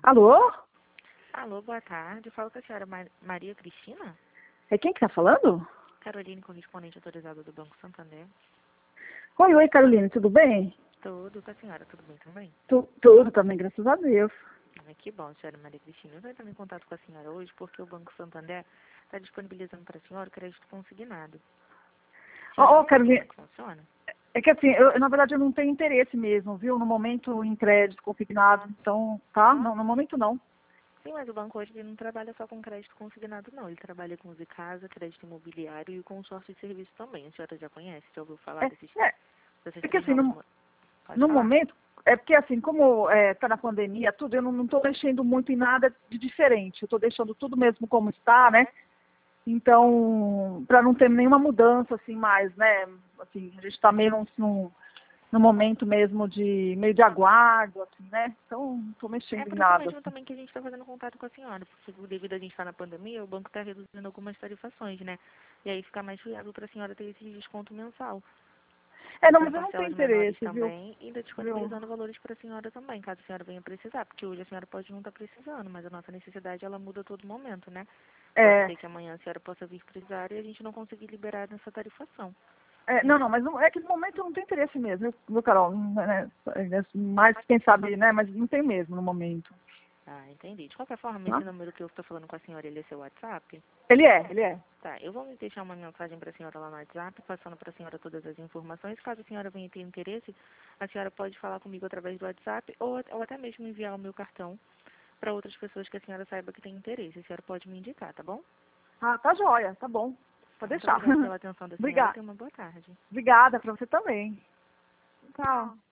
Alô? Alô, boa tarde. Falo com a senhora Maria Cristina? É quem que tá falando? Caroline, correspondente autorizada do Banco Santander. Oi, Caroline, tudo bem? Tudo com a senhora, tudo bem também? Tudo também, graças a Deus. Que bom, senhora Maria Cristina. Eu estou entrando em contato com a senhora hoje porque o Banco Santander está disponibilizando para a senhora o crédito consignado. Caroline, Como é que funciona? é que assim, na verdade eu não tenho interesse mesmo, viu? No momento em crédito consignado, então, tá? Não, no momento não. Sim, mas o banco hoje ele não trabalha só com crédito consignado, não. Ele trabalha com Uso Casa, crédito imobiliário e consórcio de serviço também. A senhora já conhece? Já ouviu falar dessas É que três assim, novas... Pode no falar? momento, é porque assim, como tá na pandemia, tudo, eu não tô mexendo muito em nada de diferente. Eu tô deixando tudo mesmo como está, né? Então, para não ter nenhuma mudança assim mais, né? Assim, a gente está meio no momento mesmo de meio de aguardo, assim, né? Então, não estou É mexendo em por isso nada. mesmo Assim. também que a gente está fazendo contato com a senhora, porque devido a gente estar na pandemia, o banco está reduzindo algumas tarifações, né? E aí fica mais viável para a senhora ter esse desconto mensal. Não, Com mas eu não tenho parcelas menores interesse, viu? também, e ainda disponibilizando valores para a senhora também, caso a senhora venha precisar, porque hoje a senhora pode não estar precisando, mas a nossa necessidade ela muda a todo momento, né? Pode É, ser que amanhã a senhora possa vir precisar e a gente não conseguir liberar nessa tarifação. não, mas não, é que no momento eu não tenho interesse mesmo, viu, Carol? Né? Mais quem sabe, né? Mas não tenho mesmo no momento. Ah, entendi. De qualquer forma, Tá? esse número que eu estou falando com a senhora, ele é seu WhatsApp? Ele é. Tá, eu vou deixar uma mensagem para a senhora lá no WhatsApp, passando para a senhora todas as informações. Caso a senhora venha ter interesse, a senhora pode falar comigo através do WhatsApp ou até mesmo enviar o meu cartão para outras pessoas que a senhora saiba que tem interesse. A senhora pode me indicar, tá bom? Ah, tá joia, tá bom. Tá, Pode muito deixar. obrigada pela atenção da senhora e Obrigada. tenha uma boa tarde. Obrigada para você também. Tchau.